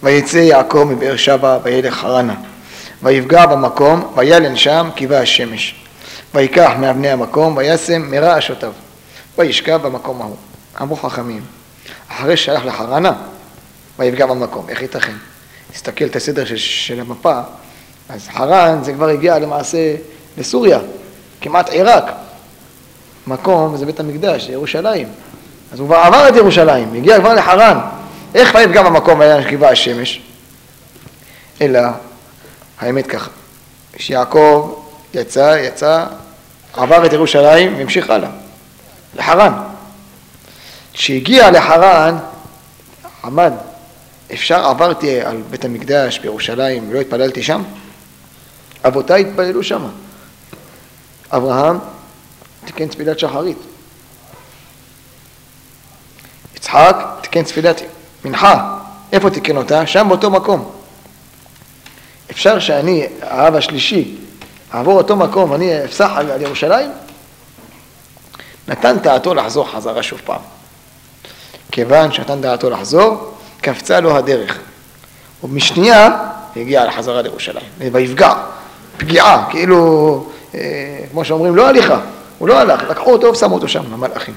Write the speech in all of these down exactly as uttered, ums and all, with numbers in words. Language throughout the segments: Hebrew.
ויצא יעקב מבאר שבע וילך חרנה, ויפגע במקום, וילן שם כיבה השמש. ויקח מאבני המקום, וישם מרע אשותיו, וישכב במקום ההוא. אמרו חכמים, אחרי שהלך לחרנה, ויפגע במקום, איך ייתכן? תסתכל את הסדר של, של המפה, אז חרן זה כבר הגיע למעשה לסוריה, כמעט עיראק. מקום זה בית המקדש, זה ירושלים. אז הוא כבר עבר את ירושלים, הגיע כבר לחרן. איך ויפגע במקום וילן כיבה השמש? אלא, האמת ככה, שיעקב יצא, יצא, עבר את ירושלים והמשיך הלאה, לחרן. כשהגיע לחרן, עמד, אפשר עברתי על בית המקדש בירושלים ולא התפללתי שם? אבותיי התפללו שם. אברהם תיקן תפילת שחרית. יצחק תיקן תפילת מנחה. איפה תיקן אותה? שם באותו מקום. אפשר שאני, האב השלישי, אעבור אותו מקום ואני אפסח על, על ירושלים? נתן דעתו לחזור חזרה שוב פעם. כיוון שנתן דעתו לחזור, קפצה לו הדרך. ובמשנייה הגיע לחזרה לירושלים. ויפגע, פגיעה, כאילו, אה, כמו שאומרים, לא הליכה. הוא לא הלך, לקחו אותו ושמו אותו שם, המלאכים.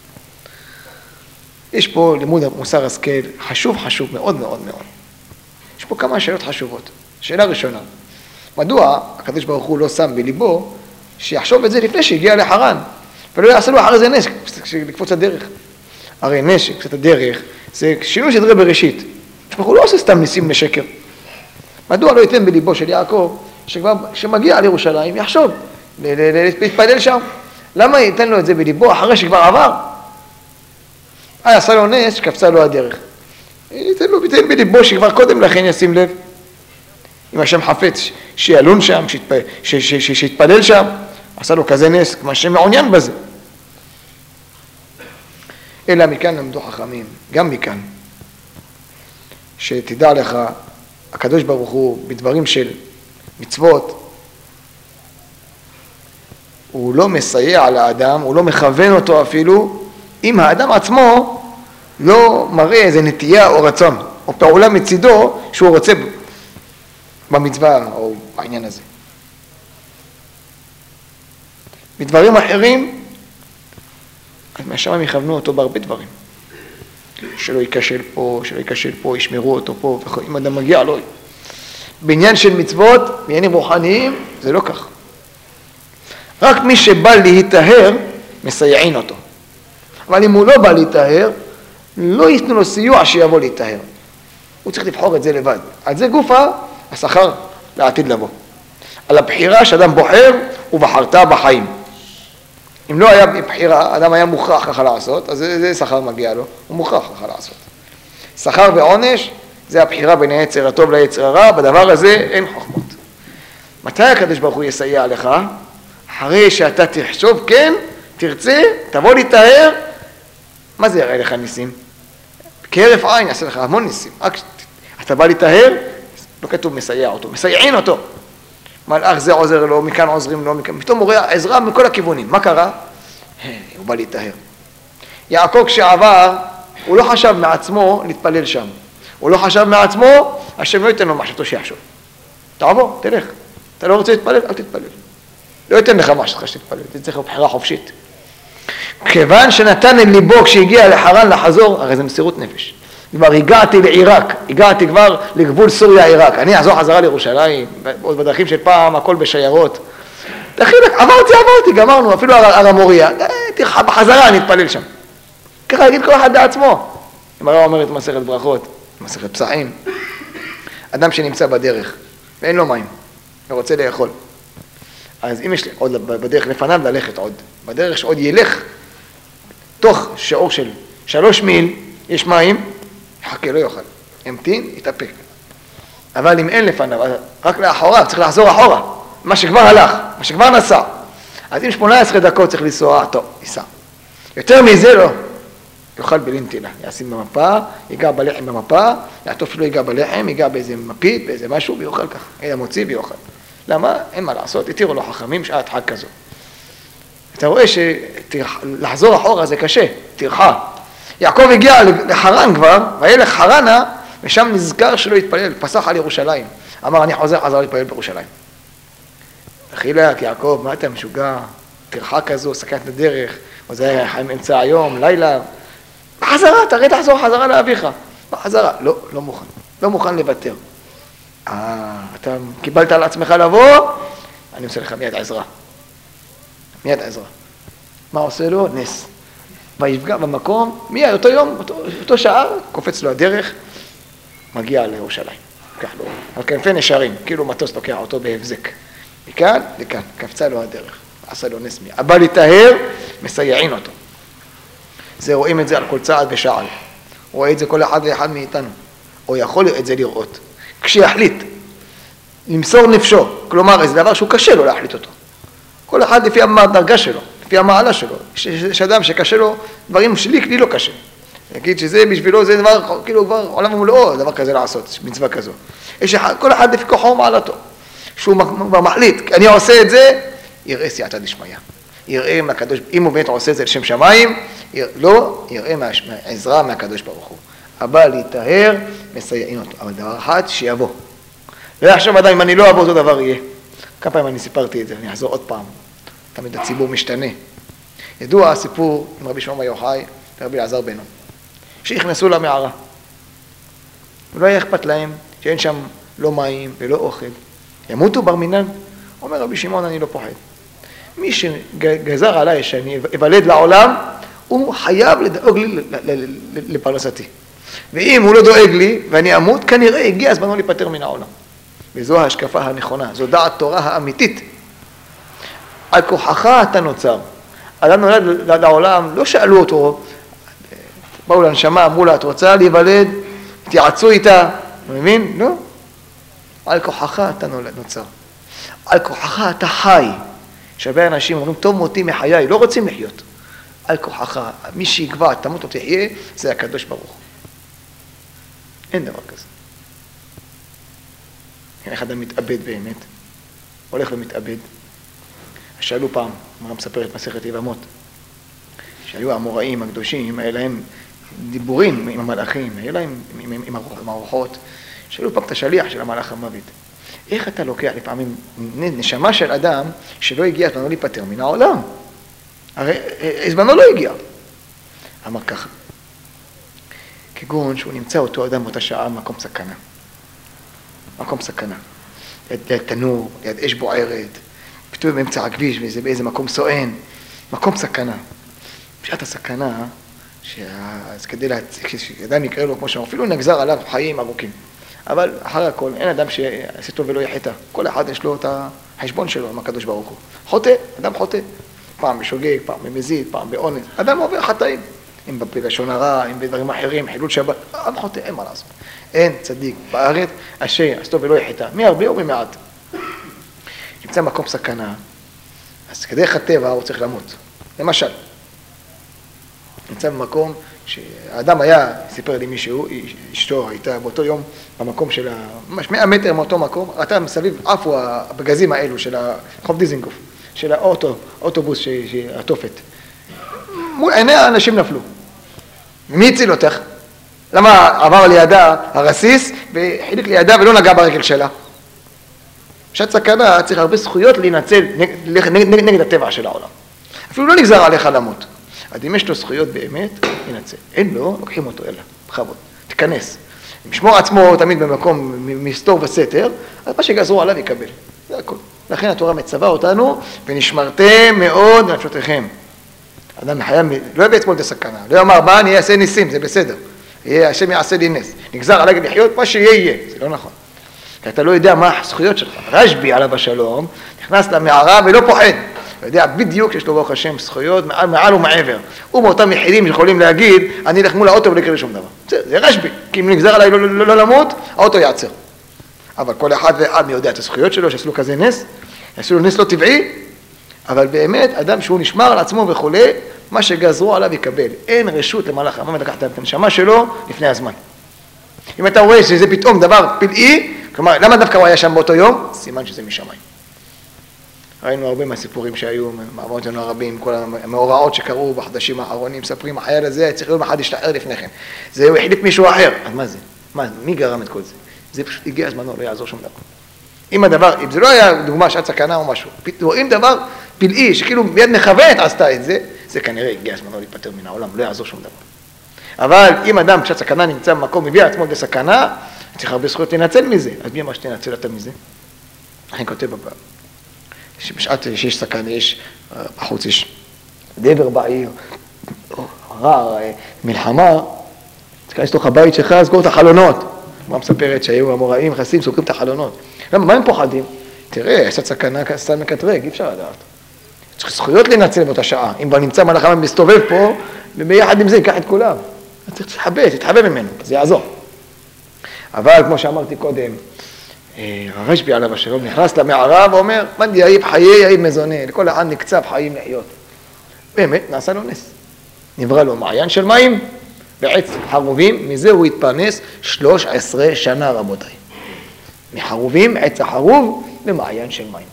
יש פה לימוד מוסר השכל חשוב חשוב מאוד מאוד מאוד. יש פה כמה שאלות חשובות. שאלה ראשונה, מדוע הקדוש ברוך הוא לא שם בליבו שיחשוב את זה לפני שהגיע לחרן, ולא יעשה לו אחרי זה נס, לקפוץ הדרך. הרי נס שקפוץ הדרך זה שינוי סדרי בראשית. הקדוש ברוך הוא לא עושה סתם ניסים לשקר. מדוע לא ייתן בליבו של יעקב שכבר כשמגיע לירושלים יחשוב להתפלל שם? למה ייתן לו את זה בליבו אחרי שכבר עבר? אה, עשה לו נס שקפצה לו הדרך. ייתן לו, ייתן בליבו שכבר קודם לכן ישים לב. אם השם חפץ שילון שם, שיתפלל שם, עשה לו כזה נס, כמו השם מעוניין בזה. אלא מכאן למדו חכמים, גם מכאן, שתדע לך, הקדוש ברוך הוא בדברים של מצוות, הוא לא מסייע לאדם, הוא לא מכוון אותו אפילו, אם האדם עצמו לא מראה איזה נטייה או רצון, או פעולה מצידו שהוא רוצה במצווה או בעניין הזה. בדברים אחרים, מהשם יכוונו אותו בהרבה דברים. שלא ייכשל פה, שלא ייכשל פה, ישמרו אותו פה, אם אדם מגיע לו. בעניין של מצוות, בעניינים רוחניים, זה לא כך. רק מי שבא להיטהר, מסייעין אותו. אבל אם הוא לא בא להיטהר, לא ייתנו לו סיוע שיבוא להיטהר. הוא צריך לבחור את זה לבד. על זה גופה, השכר לעתיד לבוא. על הבחירה שאדם בוחר, הוא בחרת בחיים. אם לא היה בחירה, אדם היה מוכרח ככה לעשות, אז זה, זה שכר מגיע לו, הוא מוכרח ככה לעשות. שכר ועונש, זה הבחירה בין היצר הטוב ליצר הרע, בדבר הזה אין חוכמות. מתי הקדוש ברוך הוא יסייע לך? אחרי שאתה תחשוב, כן, תרצה, תבוא להתאר, מה זה יראה לך ניסים? כהרף עין יעשה לך המון ניסים. רק אתה בא להתאר, לא כתוב מסייע אותו, מסייעין אותו. מלאך זה עוזר לו, מכאן עוזרים לו, מכאן, פתאום הוא רואה עזרה מכל הכיוונים. מה קרה? הוא בא להתאר. יעקב כשעבר, הוא לא חשב מעצמו להתפלל שם. הוא לא חשב מעצמו, השם לא ייתן לו מחשבתו שיחשוב. תעבור, תלך. אתה לא רוצה להתפלל, אל תתפלל. לא ייתן לך מחשבתך שתתפלל, זה צריך בחירה חופשית. כיוון שנתן את ליבו כשהגיע לחרן לחזור, הרי זה מסירות נפש. כבר הגעתי לעיראק, הגעתי כבר לגבול סוריה-עיראק. אני אחזור חזרה לירושלים, בדרכים של פעם, הכל בשיירות. דחילק, עברתי, עברתי, גמרנו, אפילו הר המוריה. בחזרה אני אתפלל שם. ככה יגיד כל אחד לעצמו. אם הרב אומרת מסכת ברכות, מסכת פסחים, אדם שנמצא בדרך, ואין לו מים, ורוצה לאכול. אז אם יש לי עוד בדרך לפניו ללכת עוד, בדרך שעוד ילך, תוך שיעור של שלוש מיל, יש מים, יחכה, לא יאכל. המתין, יתאפק. אבל אם אין לפניו, רק לאחורה, צריך לחזור אחורה. מה שכבר הלך, מה שכבר נסע. אז אם שמונה עשרה דקות צריך לנסוע, טוב, ייסע. יותר מזה לא. יאכל בלינטילה. ישים במפה, ייגע בלחם במפה, יעטוף שלא ייגע בלחם, ייגע באיזה מפית, באיזה משהו, ויאכל ככה. היה מוציא ויאכל. למה? אין מה לעשות, התירו לו חכמים שעת חג כזו. אתה רואה שלחזור אחורה זה קשה, תרחה. יעקב הגיע לחרן כבר, וילך חרנה, ושם נזכר שלא התפלל, פסח על ירושלים. אמר, אני חוזר חזר להתפלל בירושלים. דחילק, יעקב, מה אתה משוגע? טרחה כזו, סכנת הדרך, או זה היה אמצע היום, לילה. בחזרה, תראה תחזור חזרה לאביך. בחזרה, לא, לא מוכן. לא מוכן לוותר. אה, אתה קיבלת על עצמך לבוא, אני עושה לך מיד עזרה. מיד עזרה. מה עושה לו? נס. ויפגע במקום, מיד, אותו יום, אותו, אותו שעה, קופץ לו הדרך, מגיע לירושלים. כך לו, על כנפי נשרים, כאילו מטוס לוקח אותו בהבזק. מכאן, לכאן, קפצה לו הדרך. עשה לו נס מי. הבא להיטהר, מסייעין אותו. זה רואים את זה על כל צעד ושעל. רואה את זה כל אחד ואחד מאיתנו. או יכול את זה לראות. כשיחליט, למסור נפשו, כלומר, זה דבר שהוא קשה לו להחליט אותו. כל אחד לפי הדרגה שלו, לפי המעלה שלו. יש אדם שקשה לו, דברים שלי, לי לא קשה. נגיד שזה בשבילו, זה דבר, כאילו כבר עולם ומלואו, דבר כזה לעשות, מצווה כזו. יש כל אחד לפי כוחו ומעלתו. שהוא מחליט, אני עושה את זה, יראה סייעתא דשמיא. יראה מהקדוש, אם הוא באמת עושה את זה לשם שמיים, לא, יראה מהעזרה מהקדוש ברוך הוא. הבא להיטהר, מסייעין אותו. אבל דבר אחד, שיבוא. ועכשיו עדיין, אם אני לא אבוא, אותו דבר יהיה. כמה פעמים אני סיפרתי את זה, אני אחזור עוד פעם. תמיד הציבור משתנה. ידוע הסיפור עם רבי שמעון בר יוחאי ורבי אלעזר בנו, שהכנסו למערה. ולא היה אכפת להם שאין שם לא מים ולא אוכל. ימותו בר מינן. אומר רבי שמעון, אני לא פוחד. מי שגזר עליי שאני אבלד לעולם, הוא חייב לדאוג לי לפרנסתי. ואם הוא לא דואג לי ואני אמות, כנראה הגיע הזמנו להיפטר מן העולם. וזו ההשקפה הנכונה, זו דעת תורה האמיתית. על כוחך אתה נוצר. אדם נולד לעולם, לא שאלו אותו, באו לנשמה, אמרו לה, את רוצה להיוולד? תיעצו איתה, מבין? לא. על כוחך אתה נוצר. על כוחך אתה חי. שווה אנשים אומרים, טוב מותי מחיי, לא רוצים לחיות. על כוחך, מי שיקבע, תמות או תחיה, זה הקדוש ברוך הוא. אין דבר כזה. איך אדם מתאבד באמת, הולך ומתאבד. שאלו פעם, אמרה מספרת מסכת יבמות, שהיו האמוראים הקדושים, היה להם דיבורים עם המלאכים, היה להם עם, עם, עם, עם הרוחות, שאלו פעם את השליח של המלאך המוות. איך אתה לוקח לפעמים נשמה של אדם שלא הגיע, זמנו להיפטר מן העולם? הרי זמנו לא הגיע. אמר ככה, כגון שהוא נמצא אותו אדם באותה שעה במקום סכנה. מקום סכנה. ליד תנור, ליד אש בוערת, פתאום באמצע הכביש וזה באיזה מקום סואן. מקום סכנה. בשעת הסכנה, אז כדי שאדם יקרא לו כמו שם, אפילו נגזר עליו חיים ארוכים. אבל אחרי הכל, אין אדם שיעשה טוב ולא יחטא. כל אחד יש לו את החשבון שלו עם הקדוש ברוך הוא. חוטא, אדם חוטא. פעם בשוגג, פעם במזיד, פעם באונס. אדם עובר חטאים. אם בלשון הרע, אם בדברים אחרים, חילול שבת. אדם חוטא, אין מה לעשות. אין צדיק בארץ, אשר יעשה טוב ולא יחטא. מי הרבה או ממעט. נמצא מקום סכנה, אז כדי הטבע הוא צריך למות. למשל, נמצא במקום שהאדם היה, סיפר לי מישהו, אשתו הייתה באותו יום במקום של, ממש מאה מטר מאותו מקום, ראתה מסביב עפו הבגזים האלו של רחוב דיזינגוף, של האוטו, אוטובוס שהתופת. מול עיני האנשים נפלו. מי הציל אותך? למה עבר לידה הרסיס וחיליק לידה ולא נגע ברגל שלה? בשעת סכנה צריך הרבה זכויות להינצל נגד, נגד, נגד הטבע של העולם. אפילו לא נגזר עליך למות. אז אם יש לו זכויות באמת, ינצל. אין לו, לוקחים אותו אלה, בכבוד. תיכנס. אם ישמור עצמו תמיד במקום מסתור וסתר, אז מה שגזרו עליו יקבל. זה הכל. לכן התורה מצווה אותנו, ונשמרתם מאוד נפשותיכם. אדם חייב, לא יביא עצמו לסכנה. לא יאמר, מה אני אעשה ניסים, זה בסדר. יהיה, השם יעשה לי נס. נגזר עליי לחיות, מה שיהיה יהיה. זה לא נכון. כי אתה לא יודע מה הזכויות שלך. רשב"י עליו השלום, נכנס למערה ולא פוחד. הוא יודע בדיוק שיש לו ברוך השם זכויות מעל, מעל ומעבר. הוא מאותם יחידים שיכולים להגיד, אני אלך מול האוטו ולא יקרה שום דבר. זה, זה רשב"י. כי אם נגזר עליי לא, לא, לא, לא למות, האוטו יעצר. אבל כל אחד ואחד יודע את הזכויות שלו, שעשו לו כזה נס, יעשו לו נס לא טבעי, אבל באמת, אדם שהוא נשמר על עצמו וכולי, מה שגזרו עליו יקבל. אין רשות למלאך המוות לקחת את הנשמה שלו לפני הזמן. אם אתה רואה שזה פתאום דבר פלאי, כלומר, למה דווקא הוא היה שם באותו יום? סימן שזה משמיים. ראינו הרבה מהסיפורים שהיו, מעברות לנו הרבים, כל המאורעות שקרו בחדשים האחרונים, מספרים, החייל הזה צריך להיות אחד להשתער לפני כן. זה הוא החליף מישהו אחר. אז מה זה? מה, מי גרם את כל זה? זה פשוט הגיע הזמנו, לא יעזור שום דבר. אם הדבר, אם זה לא היה דוגמה שעת סכנה או משהו, אם דבר פלאי שכאילו מיד מכוונת עשתה את זה, זה כנראה הגיע הזמנו להיפטר מן העולם, לא יעזור שום דבר. אבל אם אדם כשעת סכנה נמצא במקום, מביא עצמו בסכנה, צריך הרבה זכויות לנצל מזה. אז מי אמר שתנצל אתה מזה? אני כותב בבא, שבשעת שיש סכנה, יש, בחוץ יש דבר בעיר, רע, מלחמה, תכנס לתוך הבית שלך, סגור את החלונות. מה מספרת שהיו המוראים, נכנסים, סוגרים את החלונות. למה, מה הם פוחדים? תראה, יש סכנה, סתם מקטרג, אי אפשר לדעת. צריך זכויות לנצל באותה שעה. אם כבר נמצא מלחמה מסתובב פה, וביחד עם זה ייקח את כולם. אז צריך להתחבא, תתחבא ממנו, זה יעזור. אבל כמו שאמרתי קודם, הרשב"י עליו השלום נכנס למערה ואומר, מנדי יאיב חיי יאיב מזונה, לכל העם נקצב חיים לחיות. באמת, נעשה לו נס. נברא לו מעיין של מים ועץ חרובים, מזה הוא התפרנס שלוש עשרה שנה רבותיי. מחרובים, עץ החרוב למעיין של מים.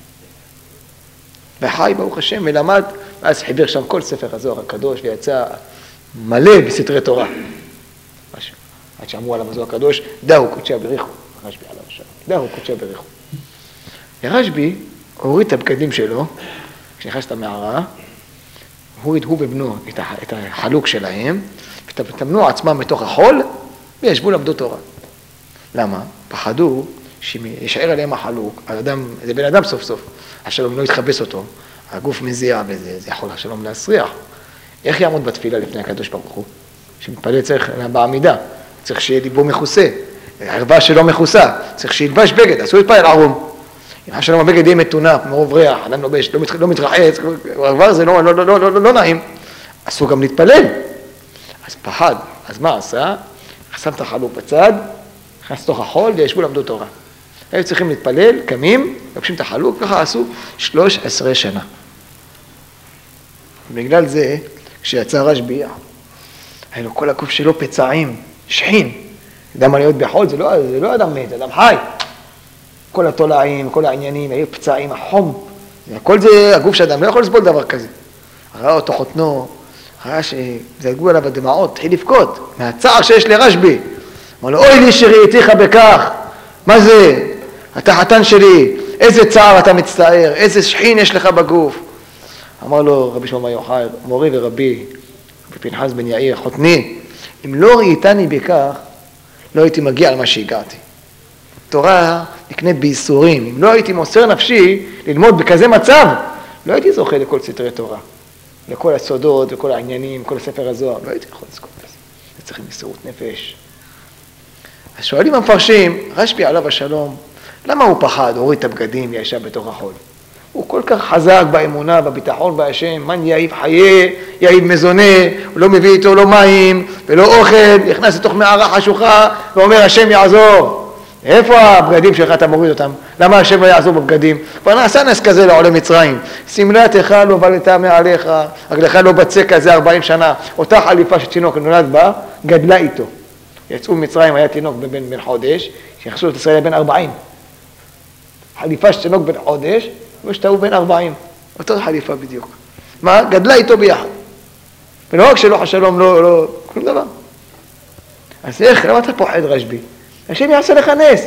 וחי ברוך השם ולמד, ואז חיבר שם כל ספר הזוהר הקדוש ויצא מלא בסתרי תורה. עד שאמרו עליו הזוהר הקדוש, דהו קודשי בריחו, הרשב"י עליו השלום, דהו קודשי בריחו. הרשב"י הוריד את הבגדים שלו, כשנכנס את המערה, הוריד הוא בבנו את החלוק שלהם, ותמנו עצמם מתוך החול, וישבו למדו תורה. למה? פחדו שישאר עליהם החלוק, האדם, זה בן אדם סוף סוף, השלום לא יתחבס אותו, הגוף מזיע וזה, זה יכול השלום להסריח. איך יעמוד בתפילה לפני הקדוש ברוך הוא? שמתפלל צריך בעמידה, צריך שיהיה ליבו מכוסה, הערווה שלו מכוסה, צריך שילבש בגד, אסור להתפלל ערום. אם השלום הבגד יהיה מתונה, מרוב ריח, אדם לובש, לא, לא מתרחץ, הערווה זה לא, לא, לא, לא, לא, לא נעים, אסור גם להתפלל. אז פחד, אז מה עשה? שם את החלוק בצד, נכנס לתוך החול וישבו למדו תורה. היו צריכים להתפלל, קמים, לוקשים את החלוק, ככה עשו שלוש עשרה שנה. בגלל זה, כשיצא רשב"י, היה לו כל הגוף שלו פצעים, שחין. אדם להיות בחול, זה לא, זה לא אדם מת, זה אדם חי. כל התולעים, כל העניינים, היו פצעים, החום. כל זה, הגוף של אדם לא יכול לסבול דבר כזה. ראה אותו חותנו, ראה שזלגו עליו הדמעות, התחיל לבכות, מהצער שיש לרשב"י. אמר לו, אוי לי שראיתיך בכך, מה זה? אתה חתן שלי, איזה צער אתה מצטער, איזה שחין יש לך בגוף. אמר לו רבי שלמה יוחאי, מורי ורבי, רבי פנחס בן יאיר, חותני, אם לא ראיתני בכך, לא הייתי מגיע על מה שהגעתי. תורה נקנית בייסורים, אם לא הייתי מוסר נפשי ללמוד בכזה מצב, לא הייתי זוכה לכל סתרי תורה, לכל הסודות, לכל העניינים, כל הספר הזוהר, לא הייתי יכול לזכות בזה. זה צריך מסירות נפש. אז שואלים המפרשים, רשב"י עליו השלום, למה הוא פחד, הוריד את הבגדים, ישב בתוך החול? הוא כל כך חזק באמונה, בביטחון בהשם, מן יאיב חיי, יאיב מזונה, הוא לא מביא איתו לא מים ולא אוכל, נכנס לתוך מערה חשוכה ואומר השם יעזור. איפה הבגדים שלך אתה מוריד אותם? למה השם לא יעזור בבגדים? כבר נעשה נס כזה לעולי מצרים. סמלתך לא בלטה מעליך, רגלך לא בצק כזה ארבעים שנה. אותה חליפה שתינוק נולד בה, גדלה איתו. יצאו ממצרים, היה תינוק בן, בן חודש, שיחסו את ישראל בן ארבעים. חליפה שתינוק בן חודש, ושתהו בן ארבעים. אותו חליפה בדיוק. מה? גדלה איתו ביחד. ולא רק שלא השלום, לא, לא, כלום דבר. אז איך, למה אתה פוחד רשב"י? השם יעשה לך נס.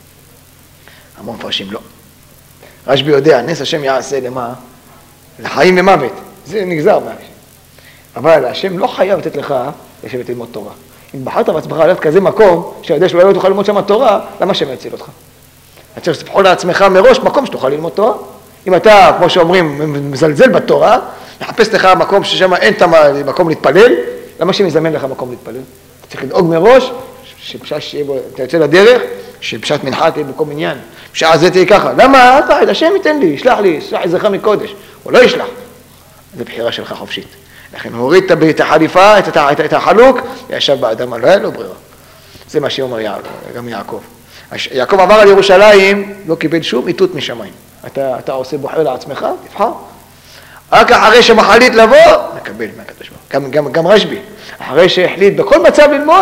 המון מפרשים לא. רשב"י יודע, נס השם יעשה למה? לחיים ומוות. זה נגזר מהשם. אבל השם לא חייב לתת לך לשבת ללמוד תורה. אם בחרת בעצמך ללכת כזה מקום, שיודע שלא תוכל ללמוד שם תורה, למה השם יציל אותך? אתה צריך שתבחור לעצמך מראש מקום שתוכל ללמוד תורה. אם אתה, כמו שאומרים, מזלזל בתורה, לחפש לך מקום ששם אין את המקום להתפלל, למה שמזמן לך מקום להתפלל? אתה צריך לדאוג מראש, שבשעה שיהיה בו, אתה יוצא לדרך, שבשעת מנחה תהיה בכל עניין. בשעה זה תהיה ככה. למה? אל תחד, השם ייתן לי, ישלח לי, ישלח עזרך מקודש. הוא לא ישלח. זו בחירה שלך חופשית. לכן הוא הוריד את החליפה, את החלוק, וישב באדמה, לא היה לו ברירה. זה מה שאומר גם יעקב. יעקב עבר על ירושלים, לא קיבל שום איתות משמיים. אתה, אתה עושה בוחר לעצמך, תבחר. רק אחרי שמחליט לבוא, מקבל מהקדוש ברוך הוא. גם, גם, גם רשב"י, אחרי שהחליט בכל מצב ללמוד,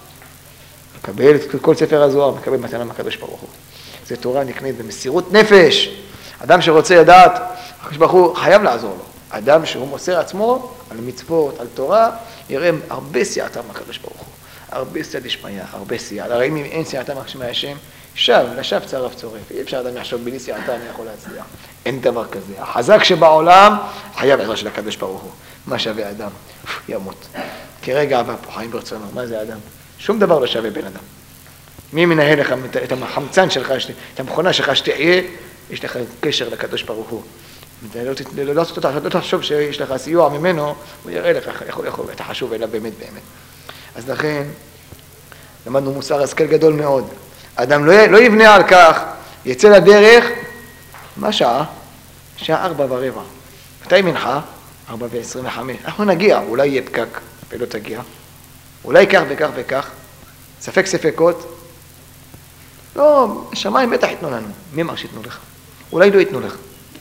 מקבל את כל ספר הזוהר, מקבל מתנה מהקדוש ברוך הוא. זו תורה נקנית במסירות נפש. אדם שרוצה לדעת, הקדוש ברוך הוא חייב לעזור לו. אדם שהוא מוסר עצמו על מצוות, על תורה, יראה הרבה סייעתא מהקדוש ברוך הוא. הרבה סייעתא דשמיא, הרבה סייעתא. הרי אם אין סייעתא מהשם, שב, לשווא צרף צורף. אי אפשר אדם לחשוב בלי סייעתא אני יכול להצליח. אין דבר כזה. החזק שבעולם חייב עזרה של הקדוש ברוך הוא. מה שווה אדם? ימות. כרגע הבא פה, חיים ברצונו. מה זה אדם? שום דבר לא שווה בן אדם. מי מנהל לך את החמצן שלך, את המכונה שלך שתחיה, יש לך קשר לקדוש ברוך הוא. לא תחשוב שיש לך סיוע ממנו, הוא יראה לך איך אתה חשוב אליו באמת באמת. אז לכן, למדנו מוסר השכל גדול מאוד. אדם לא, לא יבנה על כך, יצא לדרך, מה שעה? שעה ארבע ורבע. מתי מנחה? ארבע ועשרים וחמש. אנחנו נגיע, אולי יהיה פקק ולא תגיע. אולי כך וכך וכך. ספק ספקות. לא, שמיים בטח יתנו לנו. מי אמר שיתנו לך? אולי לא יתנו לך.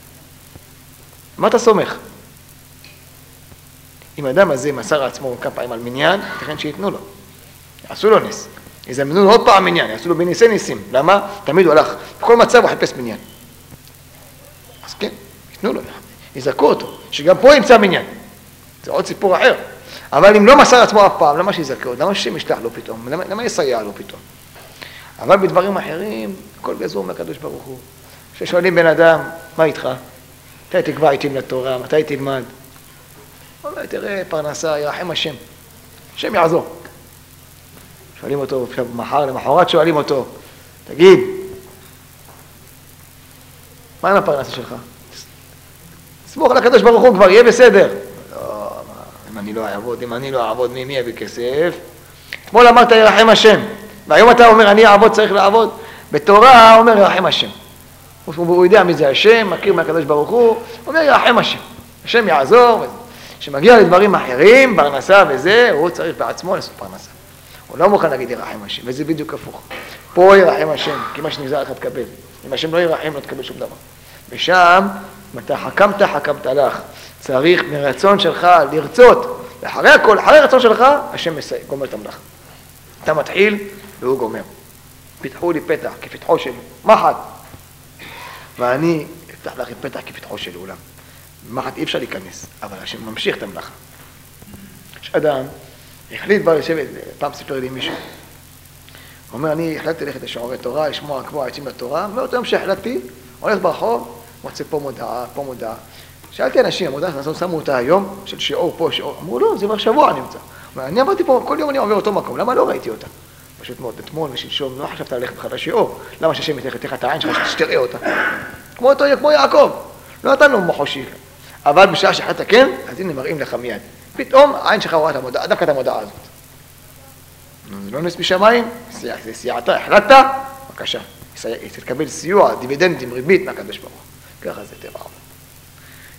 מה אתה סומך? אם האדם הזה מסר עצמו כמה פעמים על מניין, תכן שיתנו לו. יעשו לו נס. יזמנו לו עוד פעם מניין, יעשו לו בניסי ניסים. למה? תמיד הוא הלך. בכל מצב הוא חיפש מניין. אז כן, יתנו לו. יזכו אותו, שגם פה ימצא מניין. זה עוד סיפור אחר. אבל אם לא מסר עצמו אף פעם, למה שיזכו? למה שישלח לו פתאום? למה, למה יסייע לו פתאום? אבל בדברים אחרים, הכל גזור מהקדוש ברוך הוא. כששואלים בן אדם, מה איתך? מתי תקבע איתי לתורה? מתי תלמד? אומר, תראה, פרנסה, ירחם השם. השם יעזור. שואלים אותו, מחר למחרת שואלים אותו, תגיד, מה עם הפרנסה שלך? סמוך על הקדוש ברוך הוא כבר, יהיה בסדר. לא, אם אני לא אעבוד, אם אני לא אעבוד, מי יביא כסף? אתמול אמרת ירחם השם, והיום אתה אומר, אני אעבוד, צריך לעבוד. בתורה אומר ירחם השם. הוא יודע מי זה השם, מכיר מהקדוש ברוך הוא, אומר ירחם השם. השם יעזור, שמגיע לדברים אחרים, פרנסה וזה, הוא צריך בעצמו לעשות פרנסה. הוא לא מוכן להגיד ירחם השם, וזה בדיוק הפוך. פה ירחם השם, כי מה שנגזר לך תקבל. אם השם לא ירחם, לא תקבל שום דבר. ושם, אם אתה חכמת, חכמת לך. צריך מרצון שלך לרצות. ואחרי הכל, אחרי הרצון שלך, השם מסיים, גומר את המלאכה. אתה מתחיל, והוא גומר. פיתחו לי פתח כפתחו של מחט. ואני אפתח לך פתח כפתחו של אולם. במחט אי אפשר להיכנס, אבל השם ממשיך את המלאכה. יש אדם, החליט כבר לשבת, פעם סיפר לי מישהו. הוא אומר, אני החלטתי ללכת לשיעורי תורה, לשמוע כמו העצים לתורה, ואותו יום שהחלטתי, הולך ברחוב, מוצא פה מודעה, פה מודעה. שאלתי אנשים, המודעה, שמו אותה היום, של שיעור פה, שיעור. אמרו, לא, זה כבר שבוע נמצא. אני עברתי פה, כל יום אני עובר אותו מקום, למה לא ראיתי אותה? פשוט מאוד, אתמול ושלשום, לא חשבת ללכת בכלל לשיעור. למה שהשם יתך את העין שלך, שתראה אותה? כמו אותו, כמו יעקב. לא נתנו מחושי. אבל בשעה שהחלטת כן, אז הנה מראים לך מיד. פתאום העין שלך רואה את המודעה, דווקא את המודעה הזאת. זה לא נס בשמיים, זה סייעתא, החלטת, בבקשה. תקבל סיוע, דיבידנדים, ריבית מהקדוש ברוך הוא. ככה זה טבע.